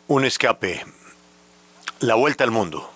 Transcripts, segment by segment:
Un escape, la vuelta al mundo.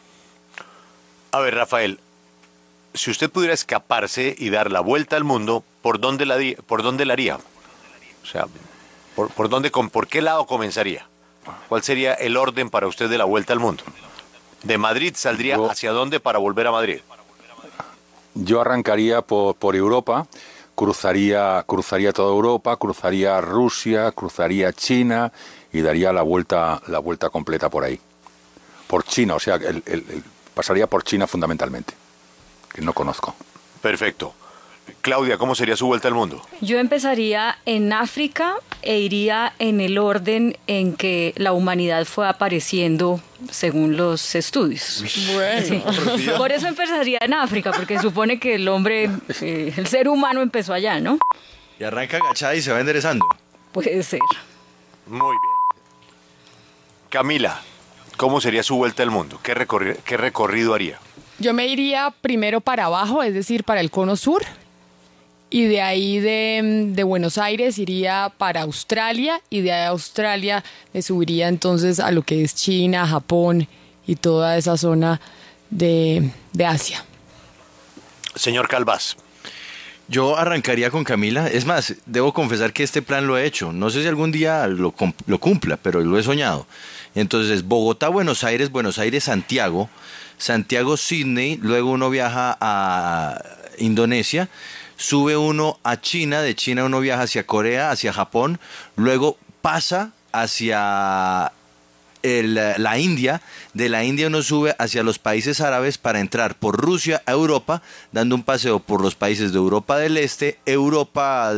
A ver, Rafael, si usted pudiera escaparse y dar la vuelta al mundo, por dónde la haría? O sea, ¿por qué lado comenzaría? ¿Cuál sería el orden para usted de la vuelta al mundo? ¿De Madrid saldría hacia dónde para volver a Madrid? Yo arrancaría por Europa, cruzaría toda Europa, cruzaría Rusia, cruzaría China y daría la vuelta completa por ahí. Por China, o sea, pasaría por China fundamentalmente, que no conozco. Perfecto. Claudia, ¿cómo sería su vuelta al mundo? Yo empezaría en África e iría en el orden en que la humanidad fue apareciendo según los estudios. Bueno. Sí. Por eso empezaría en África, porque supone que el hombre, el ser humano empezó allá, ¿no? Y arranca agachada y se va enderezando. Puede ser. Muy bien. Camila, ¿cómo sería su vuelta al mundo? ¿Qué recorrido haría? Yo me iría primero para abajo, es decir, para el cono sur. Y de ahí de Buenos Aires iría para Australia y de Australia me subiría entonces a lo que es China, Japón y toda esa zona de Asia. Señor Calvás. Yo arrancaría con Camila. Es más, debo confesar que este plan lo he hecho. No sé si algún día lo cumpla, pero lo he soñado. Entonces, Bogotá, Buenos Aires, Santiago, Santiago, Sydney, luego uno viaja a Indonesia, sube uno a China, de China uno viaja hacia Corea, hacia Japón, luego pasa hacia la India, de la India uno sube hacia los países árabes para entrar por Rusia a Europa, dando un paseo por los países de Europa del Este, Europa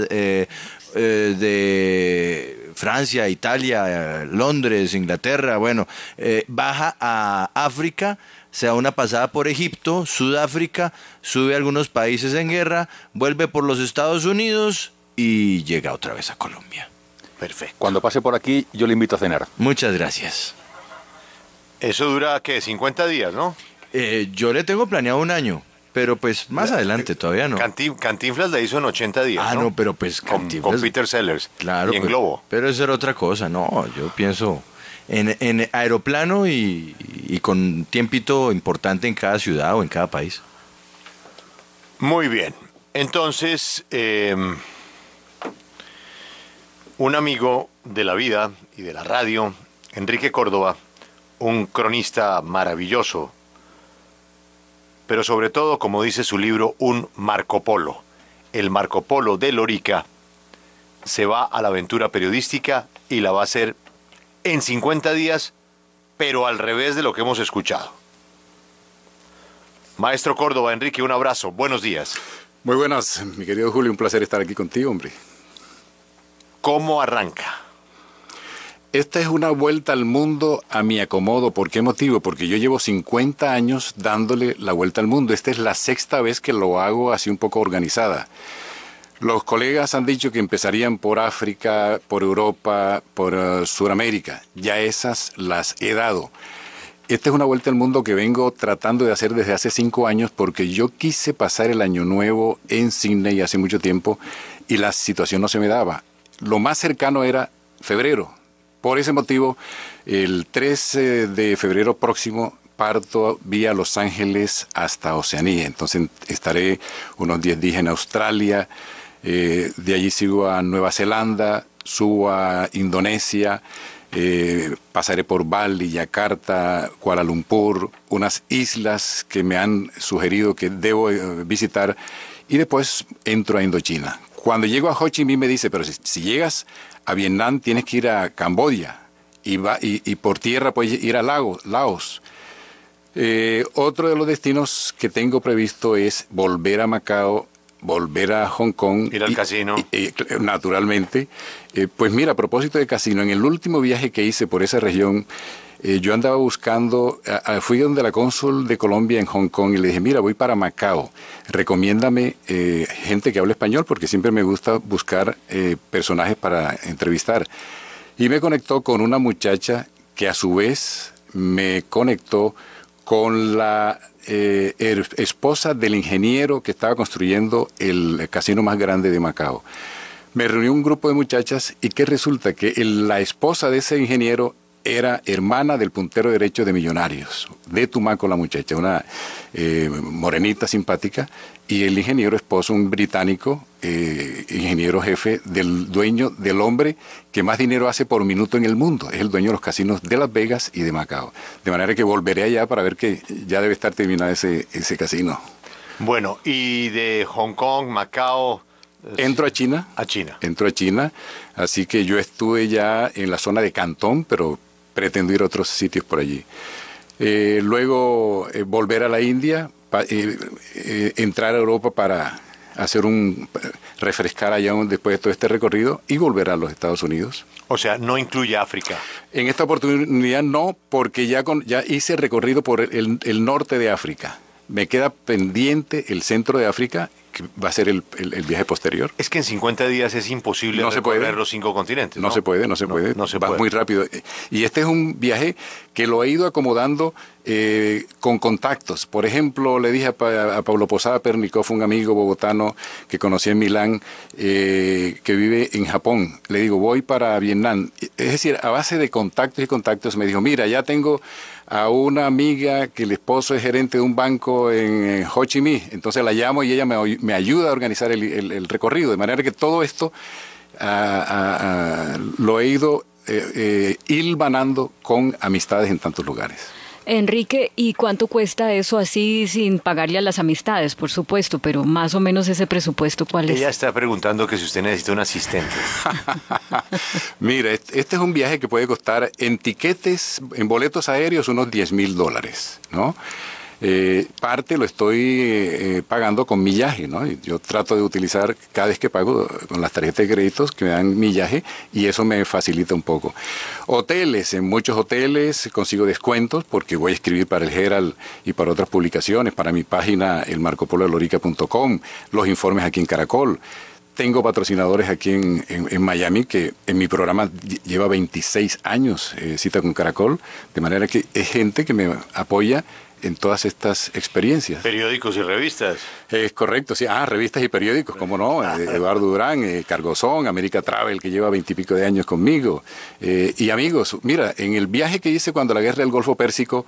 de Francia, Italia, Londres, Inglaterra, bueno, baja a África, se da una pasada por Egipto, Sudáfrica, sube a algunos países en guerra, vuelve por los Estados Unidos y llega otra vez a Colombia. Perfecto. Cuando pase por aquí, yo le invito a cenar. Muchas gracias. Eso dura, ¿qué? 50 días, ¿no? Yo le tengo planeado un año, pero pues más adelante todavía no. Cantinflas la hizo en 80 días, Ah, no, pero pues Cantinflas... Con Peter Sellers. Claro. Y en Globo. Pero eso era otra cosa, no, yo pienso en aeroplano y con un tiempito importante en cada ciudad o en cada país. Muy bien. Entonces, un amigo de la vida y de la radio, Enrique Córdoba, un cronista maravilloso, pero sobre todo, como dice su libro, un Marco Polo. El Marco Polo de Lorica se va a la aventura periodística y la va a hacer en 50 días, pero al revés de lo que hemos escuchado. Maestro Córdoba, Enrique, un abrazo. Buenos días. Muy buenas, mi querido Julio. Un placer estar aquí contigo, hombre. ¿Cómo arranca? Esta es una vuelta al mundo a mi acomodo. ¿Por qué motivo? Porque yo llevo 50 años dándole la vuelta al mundo. Esta es la sexta vez que lo hago así un poco organizada. Los colegas han dicho que empezarían por África, por Europa, por Sudamérica. Ya esas las he dado. Esta es una vuelta al mundo que vengo tratando de hacer desde hace 5 años porque yo quise pasar el año nuevo en Sydney hace mucho tiempo y la situación no se me daba. Lo más cercano era febrero. Por ese motivo, el 13 de febrero próximo parto vía Los Ángeles hasta Oceanía. Entonces estaré unos 10 días en Australia, de allí sigo a Nueva Zelanda, subo a Indonesia, pasaré por Bali, Yakarta, Kuala Lumpur, unas islas que me han sugerido que debo visitar y después entro a Indochina. Cuando llego a Ho Chi Minh me dice, pero si llegas a Vietnam tienes que ir a Camboya y por tierra puedes ir a Laos. Otro de los destinos que tengo previsto es volver a Macao, volver a Hong Kong. Ir al casino. Naturalmente. Pues mira, a propósito de casino, en el último viaje que hice por esa región, yo andaba buscando, fui donde la cónsul de Colombia en Hong Kong y le dije, mira, voy para Macao, recomiéndame gente que hable español porque siempre me gusta buscar personajes para entrevistar. Y me conectó con una muchacha que a su vez me conectó con la esposa del ingeniero que estaba construyendo el casino más grande de Macao. Me reunió un grupo de muchachas y que resulta que la esposa de ese ingeniero era hermana del puntero derecho de Millonarios, de Tumaco la muchacha, una morenita simpática, y el ingeniero esposo, un británico, ingeniero jefe del dueño del hombre que más dinero hace por minuto en el mundo. Es el dueño de los casinos de Las Vegas y de Macao. De manera que volveré allá para ver que ya debe estar terminado ese casino. Bueno, y de Hong Kong, Macao... Entro a China. A China. Entro a China, así que yo estuve ya en la zona de Cantón, pero pretendo ir a otros sitios por allí. Luego volver a la India, entrar a Europa para hacer refrescar allá después de todo este recorrido y volver a los Estados Unidos. O sea, no incluye África. En esta oportunidad no, porque ya hice recorrido por el norte de África. Me queda pendiente el centro de África, que va a ser el viaje posterior. Es que en 50 días es imposible recorrer los 5 continentes, ¿no? No se puede. No se Va puede. muy rápido. Y este es un viaje que lo he ido acomodando con contactos. Por ejemplo, le dije a Pablo Posada Pernikov, un amigo bogotano que conocí en Milán, que vive en Japón. Le digo, voy para Vietnam. Es decir, a base de contactos y contactos, me dijo, mira, ya tengo a una amiga que el esposo es gerente de un banco en Ho Chi Minh. Entonces la llamo y ella me ayuda a organizar el recorrido. De manera que todo esto lo he ido hilvanando con amistades en tantos lugares. Enrique, ¿y cuánto cuesta eso así sin pagarle a las amistades, por supuesto? Pero más o menos ese presupuesto, ¿cuál es? Ella está preguntando que si usted necesita un asistente. Mira, este es un viaje que puede costar en tiquetes, en boletos aéreos, unos $10,000, ¿no? Parte lo estoy pagando con millaje, ¿no? Yo trato de utilizar cada vez que pago con las tarjetas de créditos que me dan millaje y eso me facilita un poco. Hoteles, en muchos hoteles consigo descuentos porque voy a escribir para el Herald y para otras publicaciones, para mi página elmarcopololorica.com, los informes aquí en Caracol. Tengo patrocinadores aquí en Miami que en mi programa lleva 26 años, Cita con Caracol, de manera que es gente que me apoya en todas estas experiencias. Periódicos y revistas. Es correcto, sí. Revistas y periódicos, cómo no. Eduardo Durán, Cargozón, América Travel, que lleva 20 y pico de años conmigo. Y amigos, mira, en el viaje que hice cuando la guerra del Golfo Pérsico,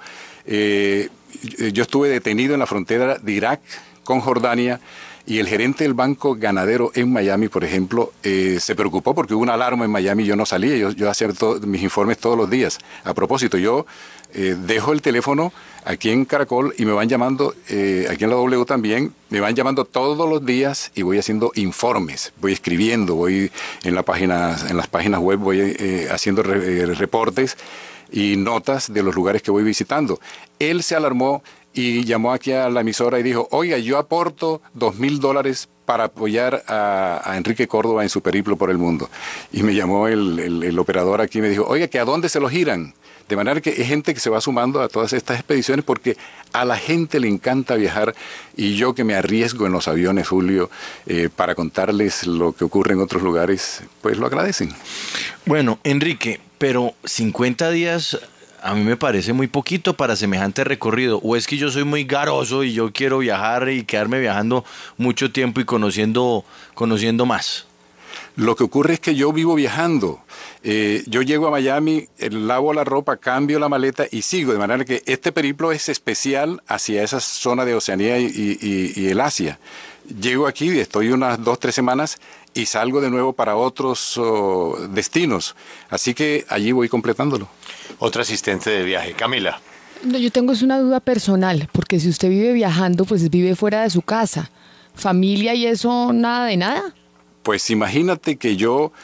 yo estuve detenido en la frontera de Irak con Jordania. Y el gerente del banco ganadero en Miami, por ejemplo, se preocupó porque hubo una alarma en Miami y yo no salía. Yo hacía mis informes todos los días. A propósito, yo dejo el teléfono aquí en Caracol y me van llamando, aquí en la W también, me van llamando todos los días y voy haciendo informes, voy escribiendo, voy en las páginas web, voy haciendo reportes y notas de los lugares que voy visitando. Él se alarmó y llamó aquí a la emisora y dijo, oiga, yo aporto $2,000 para apoyar a Enrique Córdoba en su periplo por el mundo. Y me llamó el operador aquí y me dijo, oiga, ¿que a dónde se lo giran? De manera que es gente que se va sumando a todas estas expediciones porque a la gente le encanta viajar y yo que me arriesgo en los aviones, Julio, para contarles lo que ocurre en otros lugares, pues lo agradecen. Bueno, Enrique, pero 50 días... A mí me parece muy poquito para semejante recorrido. ¿O es que yo soy muy garoso y yo quiero viajar y quedarme viajando mucho tiempo y conociendo más? Lo que ocurre es que yo vivo viajando. Yo llego a Miami, lavo la ropa, cambio la maleta y sigo. De manera que este periplo es especial hacia esa zona de Oceanía y el Asia. Llego aquí, estoy unas 2-3 semanas y salgo de nuevo para otros destinos. Así que allí voy completándolo. Otra asistente de viaje, Camila. No, yo tengo una duda personal, porque si usted vive viajando, pues vive fuera de su casa. ¿Familia y eso nada de nada? Pues imagínate que yo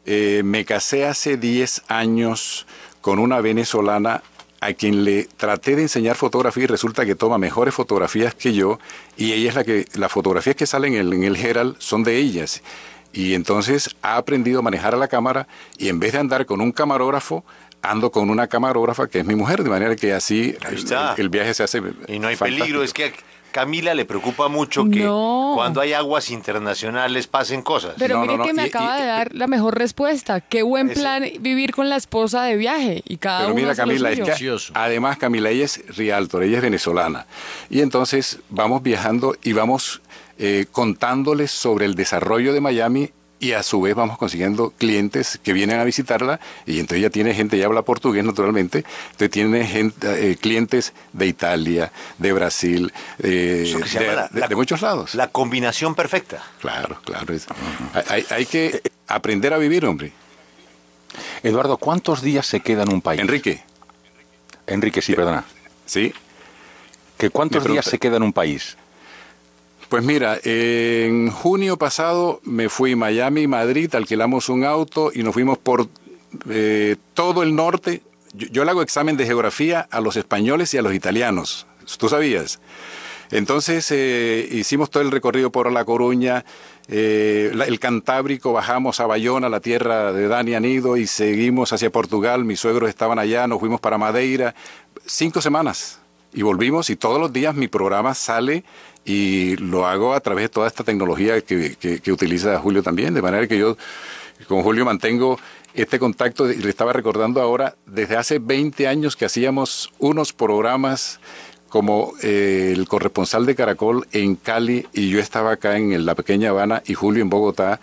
me casé hace 10 años con una venezolana a quien le traté de enseñar fotografía y resulta que toma mejores fotografías que yo y ella es las fotografías que salen en el Herald son de ellas. Y entonces ha aprendido a manejar a la cámara y en vez de andar con un camarógrafo, ando con una camarógrafa que es mi mujer, de manera que así el viaje se hace y no hay fantástico. peligro, es que a Camila le preocupa mucho que cuando hay aguas internacionales pasen cosas. Pero mire que me acaba de dar la mejor respuesta. Qué buen plan vivir con la esposa de viaje y cada uno mira, hace lo Camila, suyo. Además Camila, ella es realtor, ella es venezolana. Y entonces vamos viajando y vamos contándoles sobre el desarrollo de Miami y a su vez vamos consiguiendo clientes que vienen a visitarla y entonces ya tiene gente, ya habla portugués naturalmente, entonces tiene gente, clientes de Italia, de Brasil, Eso que se llama de muchos lados. La combinación perfecta. Claro, claro. Hay que aprender a vivir, hombre. Eduardo, ¿cuántos días se queda en un país? Enrique, sí, perdona. Sí. ¿Que cuántos días se queda en un país? Pues mira, en junio pasado me fui a Miami, Madrid, alquilamos un auto y nos fuimos por todo el norte. Yo le hago examen de geografía a los españoles y a los italianos, ¿tú sabías? Entonces hicimos todo el recorrido por La Coruña, el Cantábrico, bajamos a Bayona, la tierra de Dani Anido, y seguimos hacia Portugal. Mis suegros estaban allá, nos fuimos para Madeira, 5 semanas. Y volvimos y todos los días mi programa sale y lo hago a través de toda esta tecnología que utiliza Julio también, de manera que yo con Julio mantengo este contacto, y le estaba recordando ahora, desde hace 20 años que hacíamos unos programas como el corresponsal de Caracol en Cali, y yo estaba acá en la pequeña Habana y Julio en Bogotá.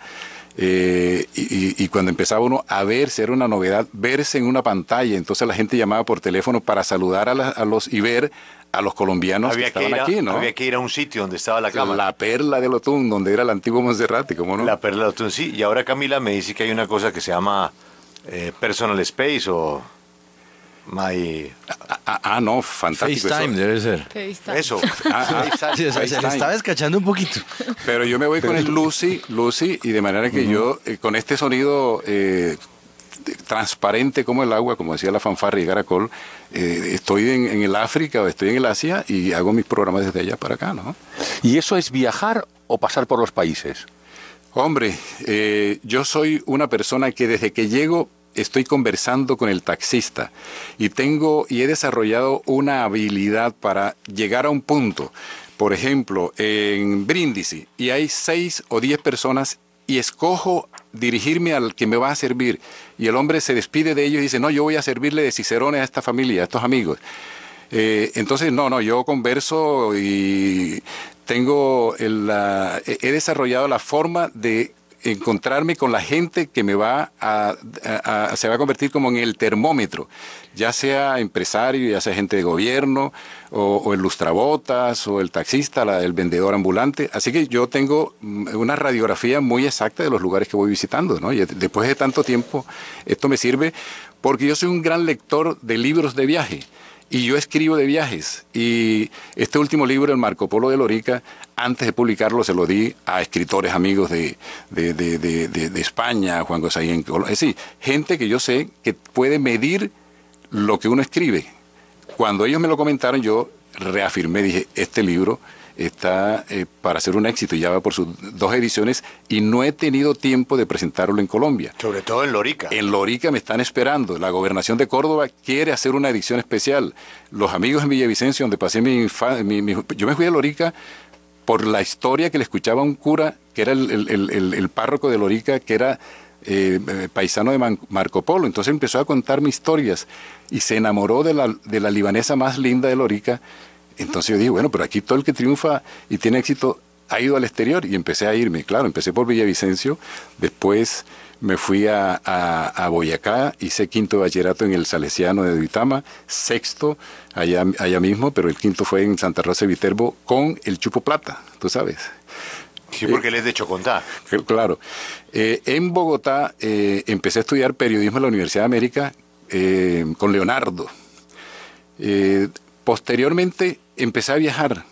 Y cuando empezaba uno a verse, era una novedad verse en una pantalla, entonces la gente llamaba por teléfono para saludar y ver a los colombianos que estaban aquí, ¿no? Había que ir a un sitio donde estaba la cámara. La Perla del Otún, donde era el antiguo Monserrate, ¿cómo no? La Perla del Otún, sí. Y ahora Camila me dice que hay una cosa que se llama Personal Space o no, fantástico. FaceTime debe ser. FaceTime. Eso. Sí, se le estaba descachando un poquito. Pero yo me voy con el Lucy, y de manera que yo, con este sonido transparente como el agua, como decía la fanfarria y Caracol, estoy en el África o estoy en el Asia y hago mis programas desde allá para acá, ¿no? ¿Y eso es viajar o pasar por los países? Hombre, yo soy una persona que desde que llego estoy conversando con el taxista y he desarrollado una habilidad para llegar a un punto. Por ejemplo, en Brindisi, y hay 6 o 10 personas y escojo dirigirme al que me va a servir. Y el hombre se despide de ellos y dice, no, yo voy a servirle de cicerones a esta familia, a estos amigos. Entonces, yo converso y he desarrollado la forma de encontrarme con la gente que me se va a convertir como en el termómetro, ya sea empresario, ya sea gente de gobierno, o el lustrabotas, o el taxista, el vendedor ambulante. Así que yo tengo una radiografía muy exacta de los lugares que voy visitando, ¿no? Y después de tanto tiempo, esto me sirve porque yo soy un gran lector de libros de viaje. Y yo escribo de viajes, y este último libro, el Marco Polo de Lorica, antes de publicarlo se lo di a escritores amigos de España, Juan Gosaín, es decir, gente que yo sé que puede medir lo que uno escribe. Cuando ellos me lo comentaron, yo reafirmé, dije, este libro está para ser un éxito, ya va por sus 2 ediciones, y no he tenido tiempo de presentarlo en Colombia. Sobre todo en Lorica. En Lorica me están esperando. La Gobernación de Córdoba quiere hacer una edición especial. Los amigos en Villavicencio, donde pasé yo me fui a Lorica por la historia que le escuchaba a un cura, que era el párroco de Lorica, que era paisano de Marco Polo. Entonces empezó a contarme historias y se enamoró de la libanesa más linda de Lorica. Entonces yo dije, bueno, pero aquí todo el que triunfa y tiene éxito ha ido al exterior, y empecé a irme. Claro, empecé por Villavicencio, después me fui a Boyacá, hice 5º de bachillerato en el Salesiano de Duitama, 6º allá mismo, pero el 5º fue en Santa Rosa de Viterbo con el Chupo Plata, tú sabes. Sí, porque él es de Chocontá. Claro. En Bogotá empecé a estudiar periodismo en la Universidad de América con Leonardo. Posteriormente empecé a viajar.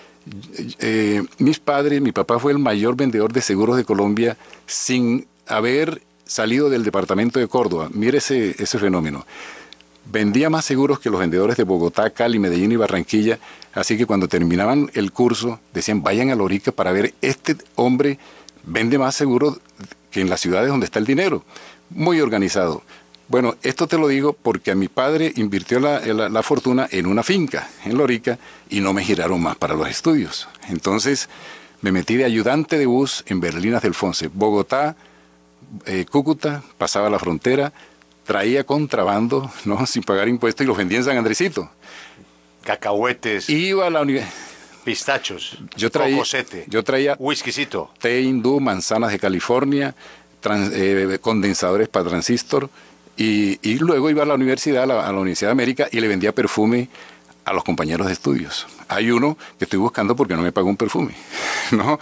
Mi papá fue el mayor vendedor de seguros de Colombia sin haber salido del departamento de Córdoba. Mire ese fenómeno. Vendía más seguros que los vendedores de Bogotá, Cali, Medellín y Barranquilla, así que cuando terminaban el curso decían, vayan a Lorica para ver, este hombre vende más seguros que en las ciudades donde está el dinero. Muy organizado. Bueno, esto te lo digo porque a mi padre invirtió la fortuna en una finca en Lorica y no me giraron más para los estudios. Entonces me metí de ayudante de bus en Berlinas del Fonse, Bogotá, Cúcuta, pasaba la frontera, traía contrabando, ¿no?, sin pagar impuestos, y los vendía en San Andresito. Cacahuetes. Iba a la universidad. Pistachos. Yo traía whiskycito. té hindú, manzanas de California, condensadores para transistor, y luego iba a la universidad, a la Universidad de América, y le vendía perfume a los compañeros de estudios. Hay uno que estoy buscando porque no me pagó un perfume, ¿no?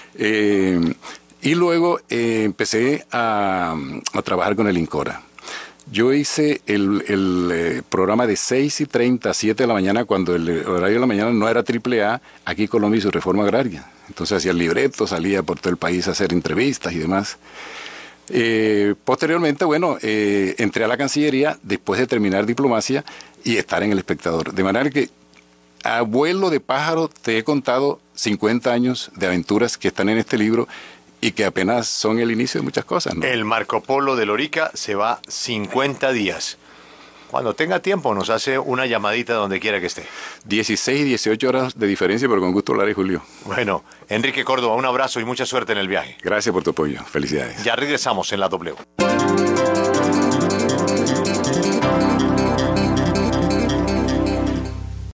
Y luego empecé a trabajar con el INCORA. Yo hice el programa de 6:30 a 7 de la mañana, cuando el horario de la mañana no era AAA, aquí Colombia y su reforma agraria. Entonces hacía el libreto, salía por todo el país a hacer entrevistas y demás. Posteriormente, bueno, entré a la Cancillería después de terminar diplomacia y estar en El Espectador. De manera que, a vuelo de pájaro, te he contado 50 años de aventuras que están en este libro y que apenas son el inicio de muchas cosas, ¿no? El Marco Polo de Lorica se va 50 días. Cuando tenga tiempo nos hace una llamadita donde quiera que esté. 16 y 18 horas de diferencia, pero con gusto hablaré, Julio. Bueno, Enrique Córdoba, un abrazo y mucha suerte en el viaje. Gracias por tu apoyo. Felicidades. Ya regresamos en la W.